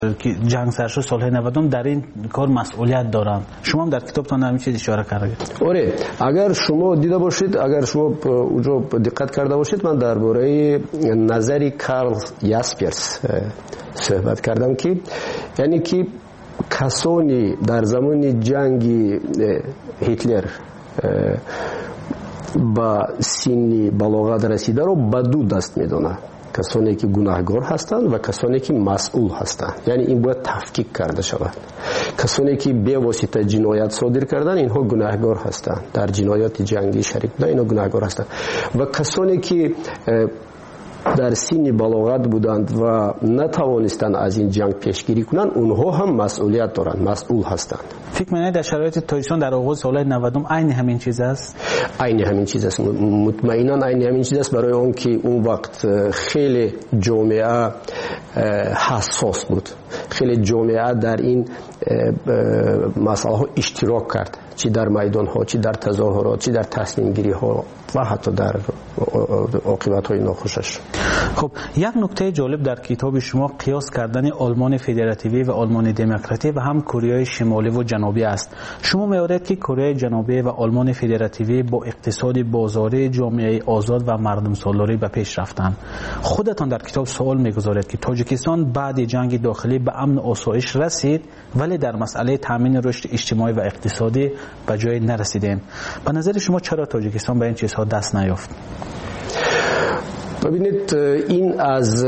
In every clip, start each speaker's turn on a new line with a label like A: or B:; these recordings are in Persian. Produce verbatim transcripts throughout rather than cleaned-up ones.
A: که جنگ سرشو سال نود در این کار مسئولیت دارن. شما هم در کتابتان همین چیز اشاره کردید.
B: آره، اگر شما دیده باشید، اگر شما اونجا دقت کرده باشید، من درباره نظری کارل یاسپرس صحبت کردم که یعنی که کسانی در زمان جنگ هیتلر با سن بلاغت رسیده رو به دو دست میدونه، کسانی که گناهکار هستند و کسانی که مسئول هستند. یعنی این باید تفکیک کرده شود. کسانی که به واسطه جنایت صادر کردن اینها گناهکار هستند، در جنایات جنگی شریک بودن اینها گناهکار هستند. و کسانی که در سن بلاغت بودند و نتوانستند از این جنگ پیشگیری کنند، اونها هم مسئولیت دارند، مسئول هستند.
A: فکر می‌کنید در شرایط تاریسون در آغاز سال نود عین همین چیز است؟
B: عین همین چیز است، مطمئنا عین همین چیز است، برای اون که اون وقت خیلی جامعه حساس بود، خیلی جامعه در این مسائل ها اشتراک کرد، چی در میدان ها، چی در تظاهرات، چی در تصمیم گیری ها و حتی در عاقبت های ناخوشش.
A: خب یک نکته جالب در کتاب شما قیاس کردن آلمان فدراتیوی و آلمان دموکراتی و هم کره شمالی و جنوبی است. شما می‌آورید که کره جنوبی و آلمان فدراتیوی با اقتصاد بازاری، جامعه آزاد و مردم سالاری به پیش رفتند. خودتان در کتاب سوال می‌گذارید که تاجیکستان بعد جنگ داخلی به امن و آسایش رسید ولی در مسئله تامین رشد اجتماعی و اقتصادی به جای نرسیدیم. به نظر شما چرا تاجیکستان به این چیزها دست نیافت؟
B: ببینید، این از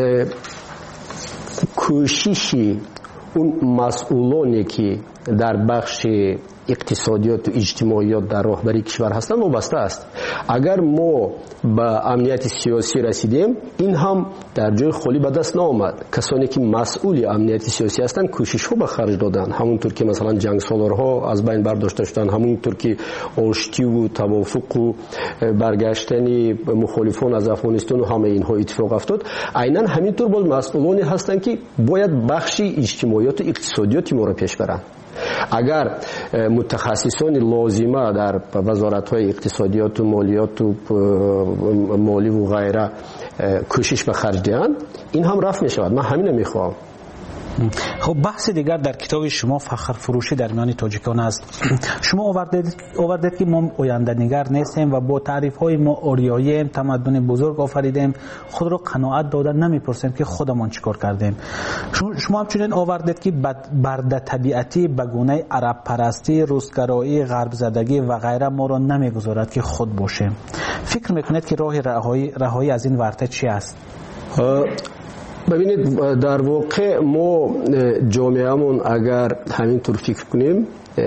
B: کوششی اون مسئولانی که در بخش اقتصادیات و اجتماعیات در راهبری کشور هستند وابسته است. اگر ما به امنیت سیاسی رسیدیم، این هم در جای خالی به دست نآمد. کسانی که مسئول امنیت سیاسی هستند کوشش ها به خرج دادن، همونطور که مثلا جنگ سالارها از بین برداشته شدن، همونطور که آشتی و توافق و برگشتن مخالفان از افغانستان و همه اینها اتفاق افتاد. عیناً همینطور باز مسئولانی هستند که باید بخش اجتماعیات و اقتصادیات ما را پیش برند. اگر متخصصان لازمه در وزارت‌های اقتصادیات و مالیات و مالی و غیره کوشش به خرج دهند، این هم رفع می‌شود. من همین رو می‌خواهم.
A: خب بحث دیگر در کتاب شما فخر فروشی در میان تاجیکان است. شما آوردید آوردید که ما آینده نگر نیستیم و با تعریف های ما آریایی تمدن بزرگ آفریدیم، خود را قناعت داده نمیپرسیم که خودمان چیکار کردیم. شما همچنین آوردید که برده طبیعتی به گونه عرب پرستی، روسگرایی، غرب زدگی و غیره ما را نمیگذارد که خود باشیم. فکر میکنید که راه رهایی رهایی از این ورطه چی است؟
B: ببینید، در واقع ما جامعهمون اگر همینطور فکر کنیم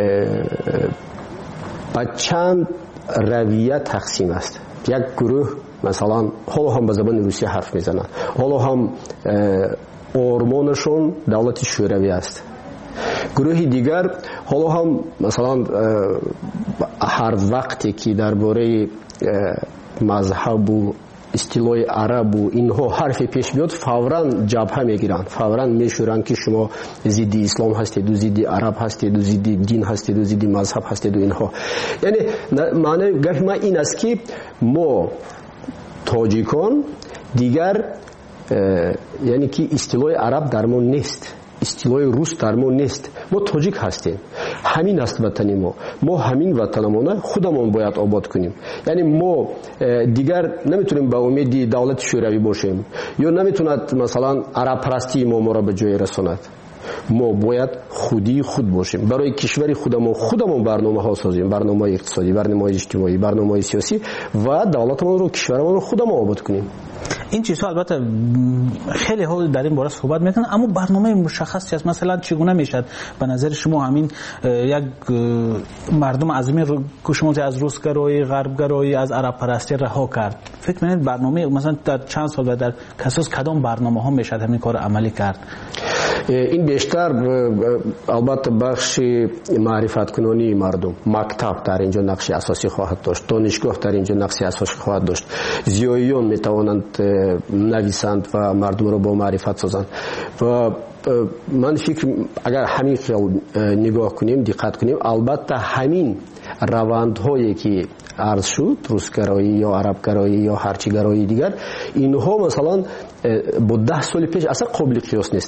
B: به چند رویه تقسیم است. یک گروه مثلا حالا هم به زبان روسی حرف میزنن، حالا هم آرمانشون دولت شوروی است. گروه دیگر حالا هم مثلا هر وقتی که درباره مذهب و استیلای عرب و اینها حرفی پیش بیاد، فوراً جبهه میگیرن، فوراً میشورن که شما ضد اسلام هستید و ضد عرب هستید و ضد دین هستید و ضد مذهب هستید و اینها. یعنی معنی گفت ما این است که ما تاجیکان دیگر یعنی که استیلای عرب در ما نیست، استیلای روس در ما نیست، ما تاجیک هستیم. همین است وطن ما، ما همین وطنمون خودمون باید آباد کنیم. یعنی ما دیگر نمیتونیم به امید دولت شوروی باشیم یا نمیتوند مثلا عرب پرستی ما ما را به جای رساند. ما باید خودی خود باشیم، برای کشور خودمون خودمون برنامه ها سازیم، برنامه اقتصادی، برنامه اجتماعی، برنامه سیاسی و دولتمون رو، کشورمون رو خودمون آباد کنیم.
A: این چیزها البته خیلی ها در این باره صحبت میکنن، اما برنامه مشخص چیست؟ مثلا چگونه میشد به نظر شما همین یک مردم عظیمی رو که شما از روسگرایی، غربگرایی، از عرب پرستی رها کرد، فکر میکنید برنامه مثلا در چند سال بعد در کساس کدام برنامه ها میشد همین کار عملی کرد؟
B: این بیشتر البته بخش معرفت کنانی مردم، مکتب در اینجا نقش اساسی خواهد داشت، دانشگاه در اینجا نقش اساسی خواهد داشت. زیاییان میتوانند نویسند و مردم را با معرفت سازند. و من فکر اگر همین خیال نگاه کنیم، دقت کنیم، البته همین روندهایی که عرض شد، روسگرایی یا عربگرایی یا هرچی گرایی دیگر، اینها مثلا با ده سال پیش اصلا قابل قیاس نیستن.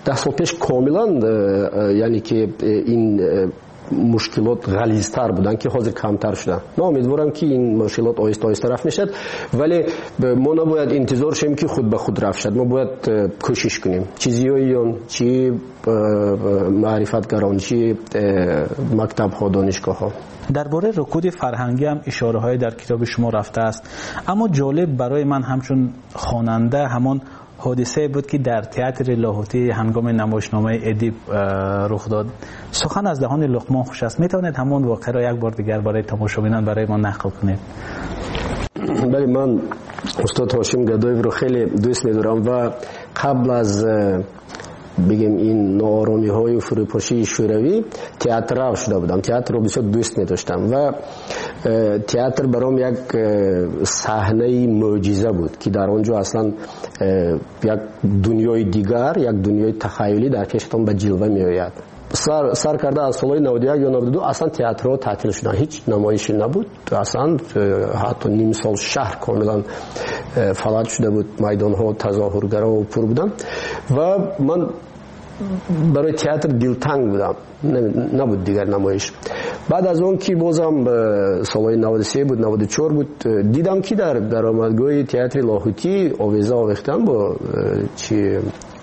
B: ده سال پیش کاملا یعنی که این مشکلات غلیظتر بودن که حاضر کمتر شدن. من امیدوارم که این مشکلات آهسته آهسته رفع میشد، ولی ما نباید انتظار شیم که خود به خود رفع شد. ما باید کوشش کنیم. چیزیایی چی معرفتگران، چی مکتب ها، دانشگاه ها.
A: درباره رکود فرهنگی هم اشاره های در کتاب شما رفته است، اما جالب برای من همچون خواننده همان حادثه بود که در تئاتر لاهوتی هنگام نمایشنامه ادیب رخ داد. سخن از دهان لقمان خوش است. میتوانید همون واقعه را یک بار دیگر برای تماشابینان برای ما نقل کنید؟
B: بله، من استاد هاشم گدایف رو خیلی دوست می‌دارم و قبل از بگیم این ناآرامی های و فروپاشی شوروی تئاتر را شده بودم. تئاتر رو بسیار دوست می داشتم و تئاتر برام یک صحنه معجزه بود که در آنجا اصلا یک دنیای دیگر، یک دنیای تخیلی در کشتم به جلوه می آید. سر, سر کرده از سالهای نود و یک یا نود و دو اصلا تئاترها تعطیل شدن، هیچ نمایشی نبود، اصلا حتی نیم سال شهر کاملا فلج شده بود، میدان ها تظاهرگرا و پر بودن و من برای تئاتر دلتنگ بودم، نبود دیگر نمایش. بعد از اون که بازم سالهای نود و سه بود، نود و چهار بود، دیدم که در درآمدگاه تئاتر لاهوتی آویزه آویختن با چی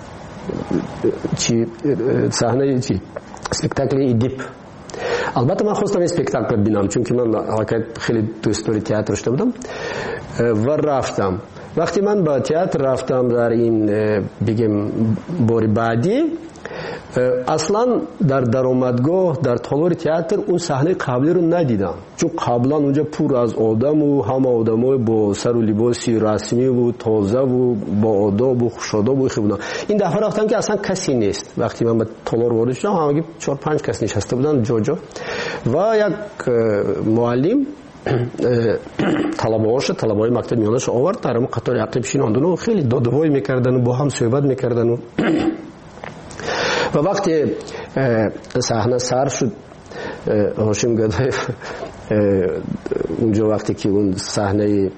B: چی صحنه چی اسپکتاکل ادیب. البته من خواستم اسپکتاکل ببینم چون که من حقیقت خیلی دوست داری تئاتر داشته بودم و رفتم. وقتی من با تئاتر رفتم در این بگیم بار بعدی، اصلا در درآمدگاه در تالار تئاتر اون صحنه قبلی رو ندیدم، چون قبلا اونجا پر از آدم و همه آدمای با سر و لباسی رسمی و تازه و با آداب و خوش‌آداب و بودن. این دفعه رفتم که اصلا کسی نیست. وقتی من به تالار وارد شدم همگی چهار پنج کس نشسته بودن جا جا و یک معلم طلبه‌هاش طلبه‌های مکتب میانش آورد در قطار عقب شیناندن و خیلی دادوایی میکردن و با هم صحبت میکردن و و وقتی صحنه سر شد هاشم گدایف اونجا وقتی که اون صحنه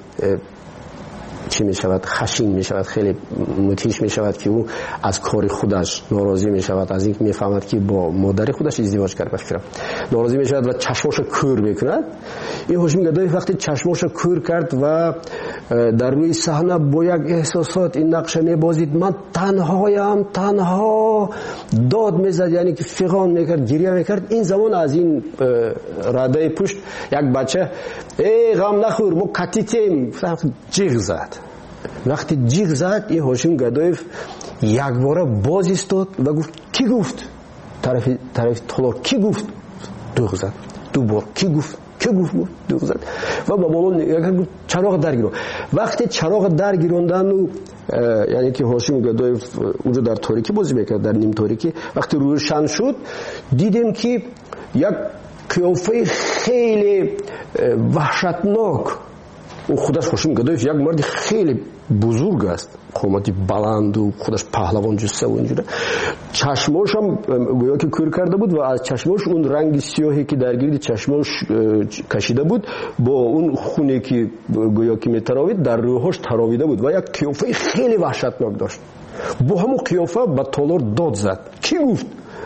B: چی می شود خشین می شود، خیلی متیش می شود که او از کار خودش ناراضی می شود، از اینکه می فهمد که با مادر خودش ازدواج کرده بفکرم ناراضی می شود و چشماش کور میکند. این هاشم گدایف وقتی چشماش کور کرد و در روی صحنه با یک احساسات این نقشه می بازید، من تنهایم، تنها داد میزد، یعنی که فغان میکرد، گریه میکرد. این زمان از این رده پشت یک بچه ای غم نخور ما کتیتیم جیغ زد. وقتی جیغ زد این هاشم گدایف یک باره باز ایستاد و گفت کی گفت؟ طرف طرف تالار کی گفت؟ دوغ زد. دو بار کی گفت؟ کی گفت؟ دوغ زد و با بالا نگاه کرد، چراغ درگیرون. وقتی چراغ درگیروندن و یعنی که هاشم گدایف اونجا در تاریکی بازی میکرد، در نیم تاریکی، وقتی روشن شد دیدیم که یک قیافه خیلی وحشتناک، او خودش هاشم گدایف یک مرد خیلی بزرگ است، قامتی بلند و خودش پهلوان جسه و اینجوره، چشماش هم گویا که کور کرده بود و از چشماش اون رنگ سیاهی که در گرد چشماش کشیده بود با اون خونی که گویا که میتراوید در روحش تراویده بود و یک قیافه خیلی وحشتناک داشت. با همون قیافه به تالار داد زد کی گفت؟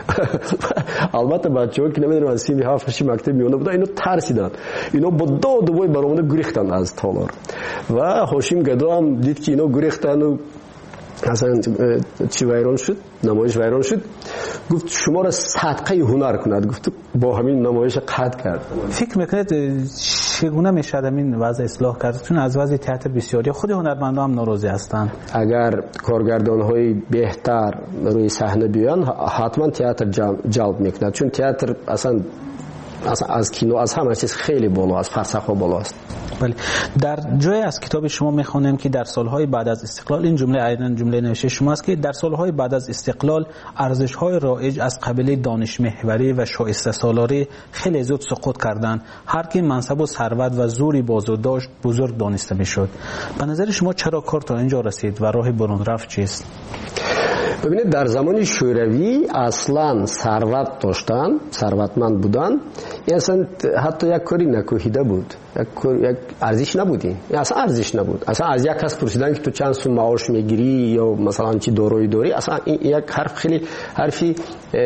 B: البته بچه‌ها که نمیدونم از سیمی هفتش مکتب میونه بودن اینو ترسیدن، اینو با داد و وای برآمده گریختن از تالار و هاشم گدا هم دید که اینو گریختن و اصلا چی ویران شد، نمایش ویران شد، گفت شما را صدقه هنر کند. گفت با همین نمایش قطع کرد.
A: فکر میکنید چگونه میشه همین وضع اصلاح کرد؟ چون از وضع تئاتر بسیاری خود هنرمندان هم ناراضی هستند.
B: اگر کارگردان های بهتر روی صحنه بیان حتما تئاتر جلب میکند، چون تئاتر اصلا از کینو از همه چیز خیلی بالا است، فلسفه بالا است.
A: بله، در جای از کتاب شما میخوانیم که در سالهای بعد از استقلال، این جمله عیناً جمله نوشته شماست که در سالهای بعد از استقلال ارزش‌های رایج از قبیله دانش محوری و شایسته سالاری خیلی زود سقوط کردند. هر کی منصب و ثروت و زوری بازو داشت بزرگ دانسته میشد. به نظر شما چرا کار تا اینجا رسید و راه برون رفت چیست؟
B: ببینید در زمان شوروی اصلا ثروت داشتن، ثروتمند بودن، این اصلا حتی یک کاری نکوهیده بود، یک یک ارزش نبودی، اصلا ارزش نبود. اصلا از یک کس پرسیدن که تو چند سوم معاش میگیری یا مثلا چی دارایی داری، اصلا این یک حرف خیلی حرفی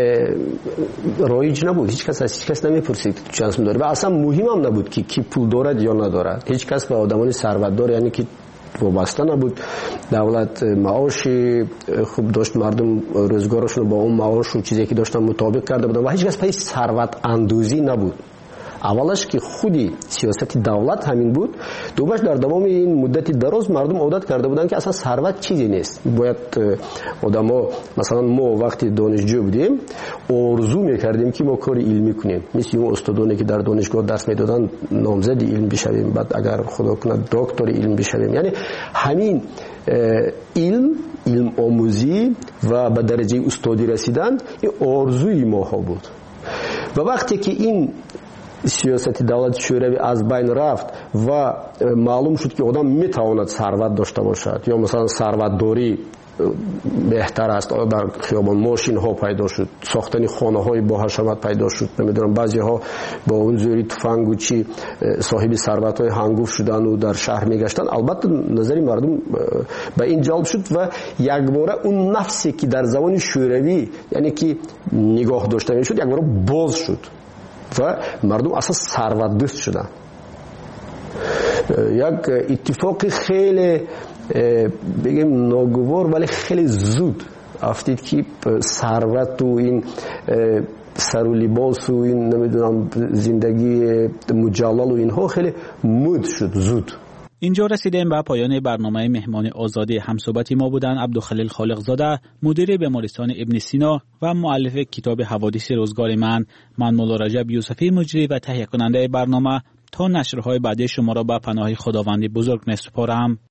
B: رایج نبود. هیچ کس از هیچ کس نمیپرسید تو چند سوم داری و اصلا مهم هم نبود که کی پول دارد یا ندارد. هیچ کس به آدمان ثروتدار یعنی که وابسته نبود. دولت معاش خوب داشت، مردم روزگارشون با اون معاش و چیزی که داشتن مطابق کرده بودن و هیچ کس پای ثروت اندوزی نبود. اولش که خودی سیاست دولت همین بود، دومش در دوام این مدت دراز مردم عادت کرده بودن که اصلا ثروت چیزی نیست. باید آدما مثلا ما وقتی دانشجو بودیم آرزو میکردیم که ما کار علمی کنیم، مثل اون استادانی که در دانشگاه درس میدادن نامزد علم بشویم، بعد اگر خدا کنه دکتر علم بشویم. یعنی همین علم علم آموزی و به درجه استادی رسیدن این آرزوی ما ها بود. و وقتی که این سیاست دولت شوروی از بین رفت و معلوم شد که آدم میتواند ثروت داشته باشد یا مثلا ثروت داری بهتر است، در خیابان ماشین ها پیدا شد، ساختن خانه های با حشمت پیدا شد، نمیدونم بعضی ها با اون زوری تفنگ و چی صاحب ثروت های هنگفت شدن و در شهر میگشتن. البته نظری مردم به این جلب شد و یک باره اون نفسی که در زمان شوروی یعنی که نگاه داشته میشد یک باره باز شد و مردم اصلا ثروت دوست شدن. یک اتفاق خیلی بگیم ناگوار ولی خیلی زود افتید که ثروت و این سر و لباس و این نمیدونم زندگی مجلل و اینها خیلی مد شد زود.
A: اینجا رسیدیم به پایان برنامه مهمان آزادی. همصحبتی ما بودن عبدالخلیل خالقزاده، مدیر بیمارستان ابن سینا و مؤلف کتاب حوادث روزگار من. من مولا رجب یوسفی مجری و تهیه کننده برنامه تا نشرهای بعدی شما را به پناه خداوند بزرگ می‌سپارم.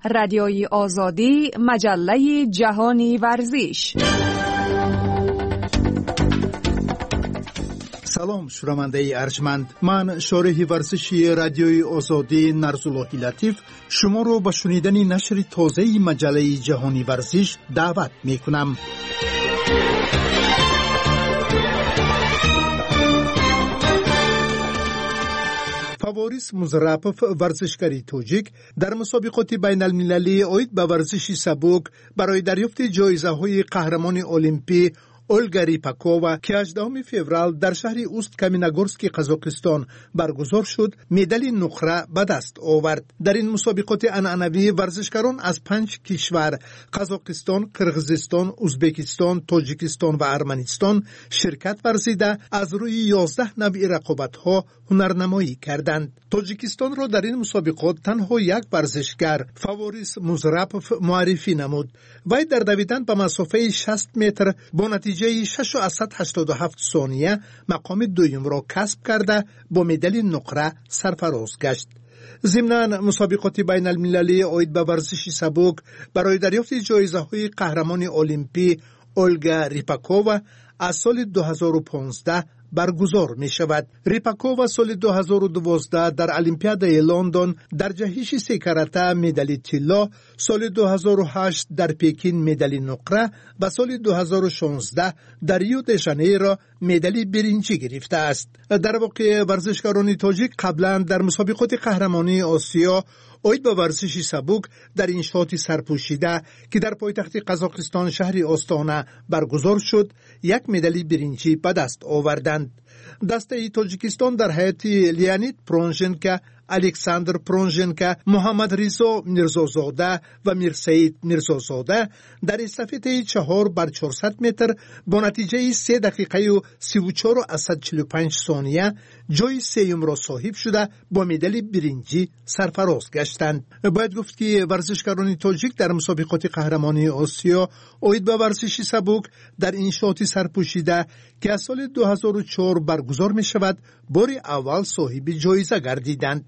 C: رادیوی آزادی، مجله جهانی ورزش.
D: سلام شنونده ارجمند، من شارح ورزشی رادیوی آزادی نرزالله لطیف شما رو به شنیدن نشر تازه مجله جهانی ورزش دعوت می کنم. فاوریس مزرپوف ورزشکاری توجیک در مسابقات بین المللی اوید به ورزش سبک برای دریافت جایزه های قهرمان المپی اولگا ریپاکووا که هجدهم فوریه در شهر اوست کامینگورسک قزاقستان برگزار شد، مدال نقره به دست آورد. در این مسابقات عنعنوی ورزشکاران از پنج کشور قزاقستان، قرغیزستان، ازبکستان، تاجیکستان و ارمنستان شرکت ورزیده از روی یازده نوع رقابت‌ها هنرنمایی کردند. تاجیکستان را در این مسابقات تنها یک ورزشکار فاوریس مزرپوف معرفی نمود. وی در دویدن به مسافه شصت متر با نتیجه شش و هشتاد و هفت ثانیه مقام دوم را کسب کرده با مدال نقره سرفراز گشت. ضمناً مسابقات بین المللی اوید به ورزش سبک برای دریافت جایزه های قهرمان المپی اولگا ریپاکووا از سال دو هزار و پانزده برگزار می شود. ریپاکووا سال دو هزار و دوازده در المپیادای لندن در جهش سه کاراته مدال طلا، سال دو هزار و هشت در پکین مدال نقره و سال دو هزار و شانزده در ریو د ژانیرو مدال برنجی گرفته است. در واقع ورزشکاران تاجیک قبلا در مسابقات قهرمانی آسیا اوید به ورزش سبک در انشاءات سرپوشیده که در پایتخت قزاقستان شهر آستانه برگزار شد، یک مدال برنجی به دست آوردند. دسته تاجیکستان در هیئت لیانید پرونژنکا، الکساندر پرونژنکا، محمد رضا میرزازاده و میرسعید میرزازاده در استافته چهار بر چهارصد متر با نتیجه سه دقیقه و سی و چهار و صد و چهل و پنج ثانیه جای سوم را صاحب شده با مدال برنجی سرفراز گشتند. باید گفت که ورزشکاران تاجیک در مسابقات قهرمانی آسیا اوید به ورزش سبک در انشاءات سرپوشیده که از سال دو هزار و چهار برگزار می شود بار اول صاحب جایزه گردیدند.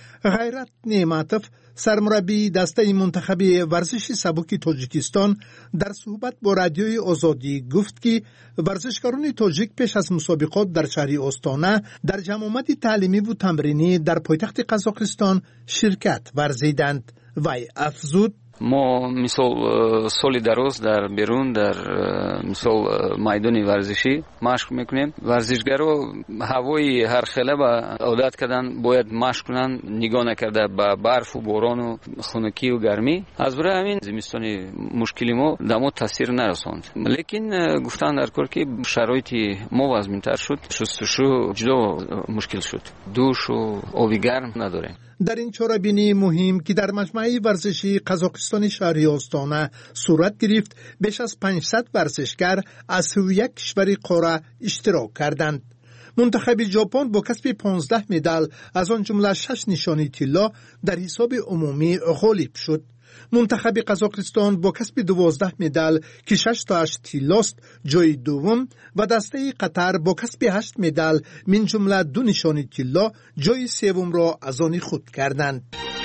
D: غیرت نعمتوف سرمربی دسته منتخبی ورزش سبک تاجیکستان در صحبت با رادیوی آزادی گفت که ورزشکاران تاجیک پیش از مسابقات در شهر آستانه در جمعیت تعلیمی و تمرینی در پایتخت قزاقستان شرکت ورزیدند. وی افزود:
E: ما مثال سالی دراز در بیرون در مثال میدان ورزشی مشق میکنیم. ورزشگرا هوای هر خله با عادت کردن باید مشق کنن، نگاه نکرده به برف و باران و خنکی و گرمی. از برای همین زمستانی مشکلی ما دما تاثیر نرساند. لیکن گفتن در کار که شرایط ما وزمین‌تر شد، شستشو جدا مشکل شد، دوش و آبی گرم نداریم.
D: در این چاره‌بینی مهم که در مجمع ورزشی قزاقستان شهر آستانه صورت گرفت، بیش از پانصد ورزشکار از سی و یک کشور قاره اشتراک کردند. منتخب ژاپن با کسب پانزده مدال از آن جمله شش نشانی طلا در حساب عمومی غالب شد. منتخب قزاقستان با کسب دوازده مدال که شش تا هشت طلاست جای دوم و دسته قطر با کسب هشت مدال من جمله دو نشانی طلا جای سوم را از آن خود کردند.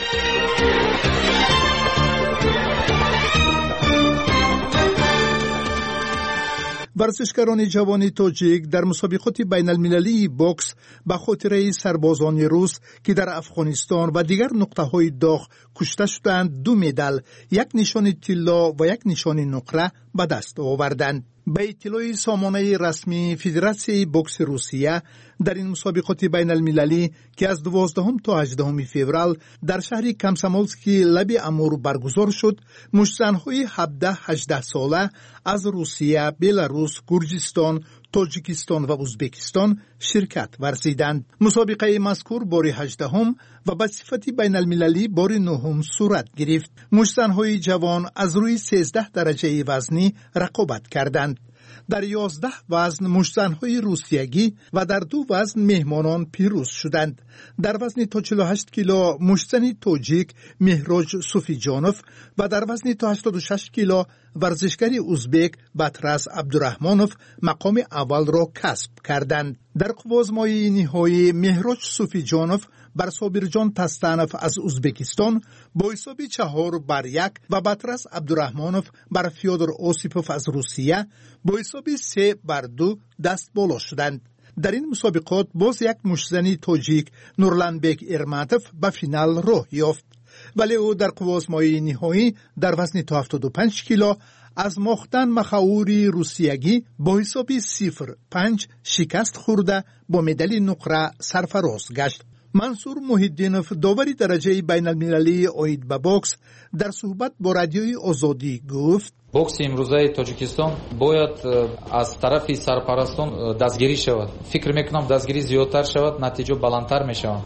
D: ورزشکاران جوان تاجیک در مسابقات بین المللی بوکس به خاطر سربازان روس که در افغانستان و دیگر نقطه‌های داغ کشته شدند دو مدال، یک نشان طلا و یک نشان نقره به دست آوردند. به اطلاع سامانه رسمی فدراسیون بوکس روسیه در این مسابقات بین المللی که از دوازدهم تا هجدهم فوریه در شهر کامسامولسکی لب امور برگزار شد، مشتزن‌های هفده هجده ساله از روسیه، بلاروس، گرجستان، تاجیکستان و ازبکستان شرکت ورزیدند. مسابقه مذکور بار هجدهم و به صفت بین المللی بار نهم صورت گرفت. مشتزن‌های جوان از روی سیزده درجه وزنی رقابت کردند. در یازده وزن مشتزن‌های روسیگی و در دو وزن مهمانان پیروز شدند. در وزن تا چهل و هشت کیلو مشتزن تاجیک مهراج صوفیجانوف و در وزن تا هشتاد و شش کیلو ورزشکار ازبک بطرس عبدالرحمانوف مقام اول را کسب کردند. در قوازمای نهایی مهراج صوفیجانوف بر صابرجان تستانف از ازبکستان با حساب چهار بر یک و بطرس عبدالرحمانوف بر فیودر اوسیپوف از روسیه با حساب سه بر دو دست بالا شدند. در این مسابقات باز یک مشزنی تاجیک نورلانبک ارماتوف به فینال راه یافت، ولی او در قوازمایی نهایی در وزن تا هفتاد و پنج کیلو از مختن مخاوری روسیگی با حساب صفر پنج شکست خورده با مدال نقره سرفراز گشت. منصور محیدینوف داوری درجه بین المللی اوید به بوکس در صحبت با رادیوی آزادی گفت:
F: بوکس امروزه تاجیکستان باید از طرف سرپرستان دستگیری شود. فکر میکنم دستگیری زیادتر شود، نتیجه بلندتر میشود.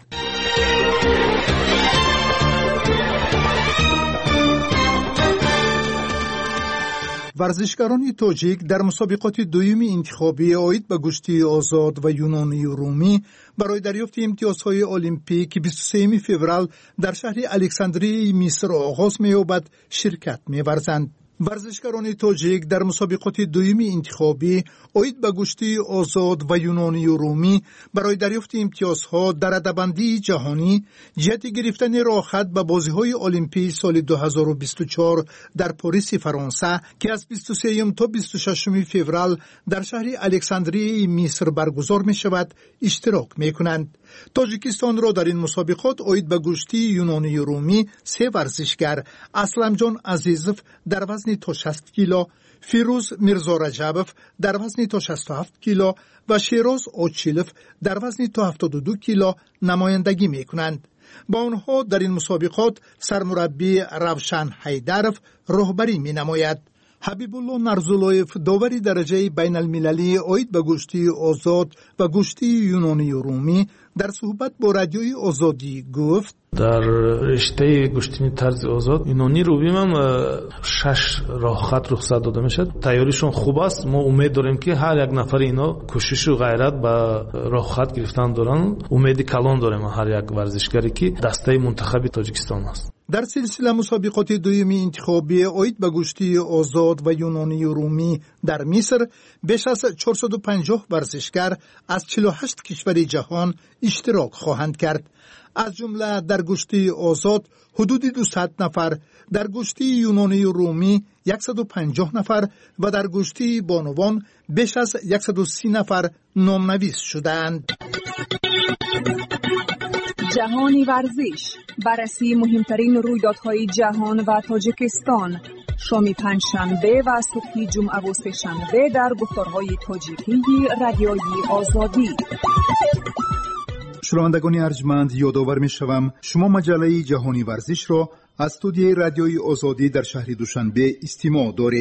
D: ورزشکاران تاجیک در مسابقات دویمی انتخابی اوید به گشتی آزاد و یونانی رومی برای دریافت امتیازهای المپیک بیست و سوم فوریه در شهر الکساندریه مصر آغاز می‌یابد شرکت می‌ورزند. ورزشکاران تاجیک در مسابقات دویمی انتخابی اوید به گشتی آزاد و یونانی رومی برای دریافت امتیازها در رده‌بندی جهانی جهت گرفتن راه خط به بازی‌های المپیک سال دو هزار و بیست و چهار در پاریس فرانسه که از بیست و سوم تا بیست و ششم فوریه در شهر الکساندریه مصر برگزار می‌شود اشتراک می‌کنند. تاجیکستان را در این مسابقات اوید به گشتی یونانی رومی سه ورزشگر اسلمجان عزیزوف در وزن تا شصت کیلو، فیروز میرزا رجبوف در وزن تا شصت و هفت کیلو و شیراز اوچیلوف در وزن تا هفتاد و دو کیلو نمایندگی می‌کنند. با آنها در این مسابقات سرمربی روشن حیدروف راهبری می‌نماید. حبیب الله نرزولایف داوری درجه بین المللی اوید به گشتی آزاد و گشتی یونانی رومی در صحبت با رادیوی آزادی گفت:
G: در رشته گشتنی طرز آزاد یونانی رومی هم شش راه خط رخصت داده میشد. تیاریشون خوب است. ما امید داریم که هر یک نفر اینا کوشش و غیرت با راه خط گرفتن دارن. امید کلان داریم هر یک ورزشکاری که دسته منتخب تاجیکستان است.
D: در سلسله مسابقات دویمی انتخابی اوید به گشتی آزاد و یونانی رومی در مصر بیش از چهارصد و پنجاه ورزشکار از چهل و هشت کشور جهان اشتراک خواهند کرد. از جمله در گشتی آزاد حدود دویست نفر، در گشتی یونانی رومی صد و پنجاه نفر و در گشتی بانوان بیش از صد و سی نفر نامنویس شدند.
C: جهانی ورزش، بررسی مهمترین رویدادهای جهان و تاجیکستان، شامی پنجشنبه و صبح جمعه و سه‌شنبه در گفتارهای تاجیکی رادیوی آزادی.
D: شنوندگان ارجمند، یادآور می‌شوم شما مجله جهانی ورزش را از استودیوی رادیوی آزادی در شهر دوشنبه استماع دارید.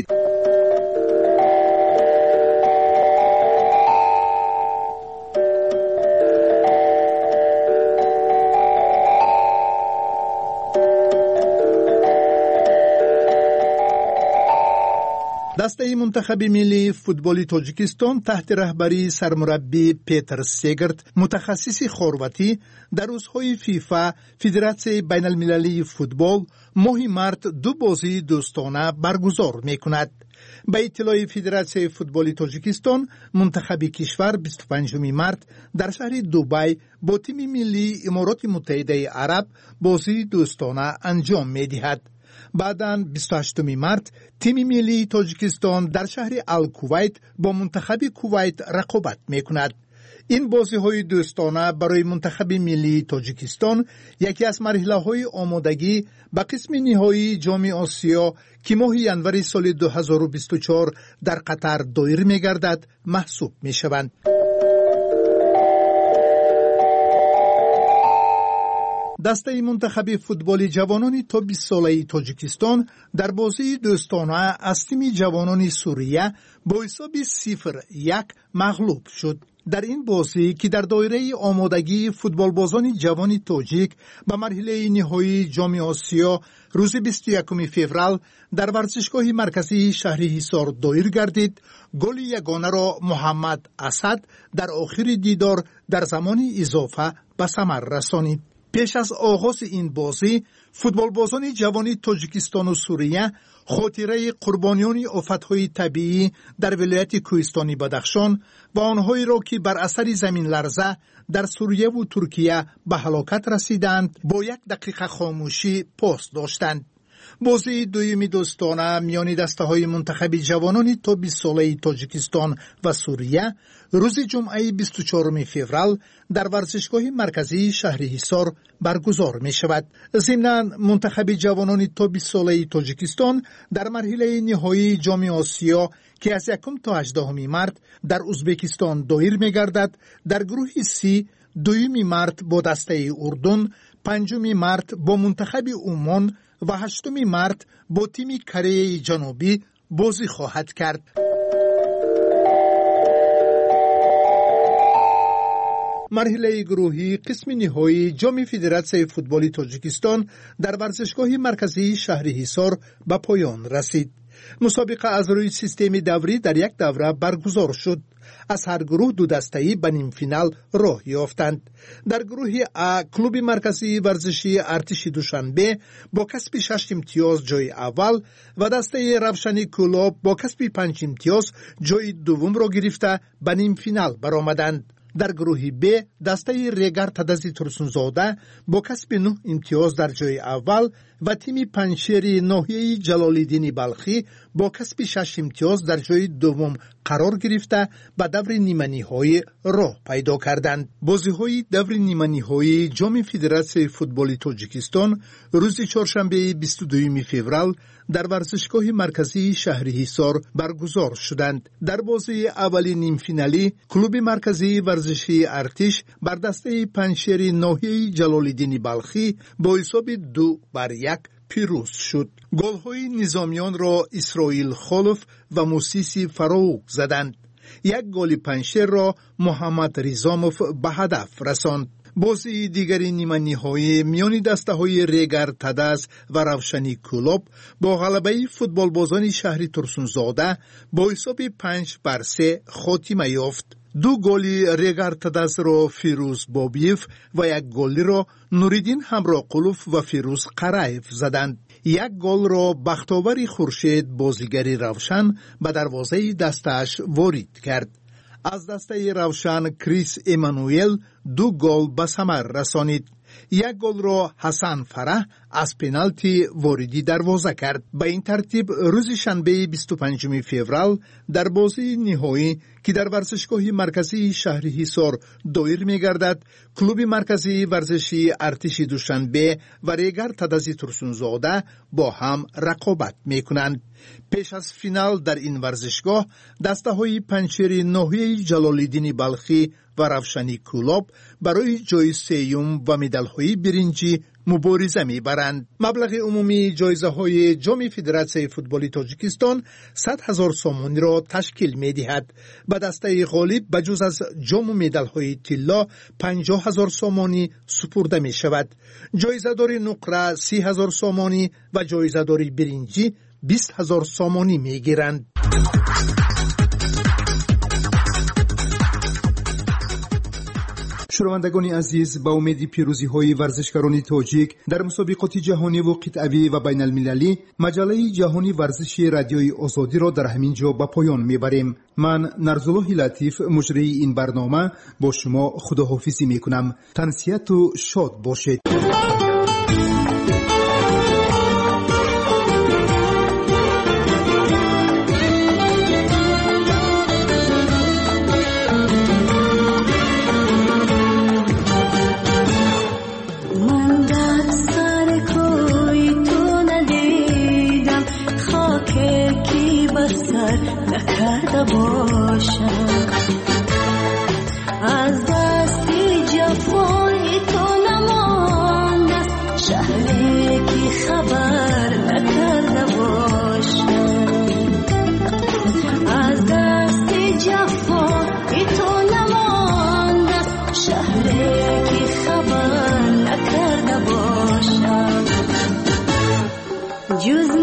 D: دسته منتخب ملی فوتبال تاجیکستان تحت رهبری سرمربی پیتر سیگرت متخصص خرواتی در روزهای فیفا فدراسیون بین المللی فوتبال ماه مارت دو بازی دوستانه برگزار می‌کند. به اطلاع فدراسیون فوتبال تاجیکستان منتخب کشور بیست و پنجم مارت در شهر دبی با تیم ملی امارات متحده عرب بازی دوستانه انجام می‌دهد. بعداً بیست و هشتم مارت تیم ملی تاجیکستان در شهر الکویت با منتخب کویت رقابت می‌کند. این بازی‌های دوستانه برای منتخب ملی تاجیکستان یکی از مرحله‌های آمادگی به قسم نهایی جام آسیا که ماه ژانویه سال دو هزار و بیست و چهار در قطر دایر می‌گردد محسوب می‌شوند. دسته منتخب فوتبال جوانان تا بیست ساله تاجیکستان در بازی دوستانه از تیم جوانان سوریه با حساب صفر یک مغلوب شد. در این بازی که در دایره آمادگی فوتبال بازان جوان تاجیک به مرحله نهایی جام آسیا روز بیست و یکم فوریه در ورزشگاه مرکزی شهر حصار دایر گردید، گل یگانه را محمد اسد در آخر دیدار در زمان اضافه به ثمر رسانید. پیش از آغاز این بازی فوتبالبازان جوان تاجیکستان و سوریه خاطره قربانیان آفت‌های طبیعی در ولایت کوهستانی بدخشان و آنهایی را که بر اثر زمین لرزه در سوریه و ترکیه به هلاکت رسیدند با یک دقیقه خاموشی پاس داشتند. بازی دویمی دوستانه میان دسته‌های منتخب جوانان تا بیست ساله تاجیکستان و سوریه روز جمعه بیست و چهارم فوریه در ورزشگاه مرکزی شهر حصار برگزار می شود. ضمناً منتخب جوانان تا بیست ساله تاجیکستان در مرحله نهایی جام آسیا که از یکم تا هجدهم مارس در ازبکستان دایر می گردد در گروه سی دویمی مارس با دسته اردن، پنجم مارس با منتخب عمان و هشتم مارس با تیم کره جنوبی بازی خواهد کرد. مرحله گروهی قسم نهایی جام فدراسیون فوتبال تاجیکستان در ورزشگاه مرکزی شهر حصار به پایان رسید. مسابقه از روی سیستم دوری در یک دوره برگزار شد. از هر گروه دو دسته‌ای به نیم فینال راه یافتند. در گروه ا کلوب مرکزی ورزشی ارتش دوشنبه با کسب شش امتیاز جای اول و دسته روشنی کلوب با کسب پنج امتیاز جای دوم را گرفته به نیم فینال برآمدند. در گروه ب دسته ریگر تدزی ترسونزاده با کسب نه امتیاز در جای اول و تیم پنشیر ناحیه جلال‌الدین بلخی با کسب شش امتیاز در جای دوم قرار گرفته به دور نیمه نهایی راه پیدا کردند. بازی‌های دور نیمه نهایی جام فدراسیون فوتبال تاجیکستان روز چهارشنبه بیست و دوم فوریه در ورزشگاه مرکزی شهر حصار برگزار شدند. در بازی اولی نیم فینالی کلوب مرکزی ورزشی ارتش بر دسته پنشیر ناحیه جلال‌الدین بلخی با حساب دو بر یک پیروز شد. گل‌های نظامیان را اسرائیل خلف و موسیسی فراوق زدند. یک گل پنشیر را محمد ریزاموف به هدف رساند. بازی دیگری نیمه نهایی میان دسته‌های ریگر تدز و روشنی کلوب با غلبه فوتبالبازان شهر ترسونزاده با حساب پنج بر سه خاتمه یافت. دو گلی ریگر تدز را فیروز بابیف و یک گلی را نوریدین همراقلوف و فیروز قرایف زدند. یک گل را بختاوری خورشید بازیگری روشن به دروازه دستش وارد کرد. از دسته روشن کریس ایمانوئل دو گل به ثمر رسانید. یک گل را حسن فرح از پنالتی واردی دروازه کرد. به این ترتیب روز شنبه بیست و پنجم فوریه در بازی نهایی که در ورزشگاه مرکزی شهر حصار دایر می‌گردد، کلوب مرکزی ورزشی ارتش دوشنبه و ریگر تدزی ترسونزاده با هم رقابت می‌کنند. پیش از فینال در این ورزشگاه دسته‌های پنشیر ناحیه جلال‌الدین بلخی و روشنی کلوب برای جای سیوم و مدال‌های برنجی مبارزه می‌برند. مبلغ عمومی جایزه‌های جام فدراسیون فوتبال تاجیکستان صد هزار سومانی را تشکیل می‌دهد. به دسته غالب بجز از جام و مدال‌های طلا پنجاه هزار سومانی سپرده می‌شود. جایزه‌دار نقره سی هزار سومانی و جایزه‌دار برنجی بیست هزار سومانی می‌گیرند. شنوندگان عزیز، با امید پیروزی های ورزشکاران تاجیک در مسابقات جهانی و قطعی و بین المللی، مجله جهانی ورزشی رادیوی آزادی را در همین جا به پایان میبریم. من نرزالله لطیف مجری این برنامه با شما خداحافظی میکنم. تنسیت و شاد باشید.
H: از دستی جفای تو نماند است، شهری که خبر نکرده باشم. از دستی جفای تو نماند است، شهری که خبر نکرده باشم. جز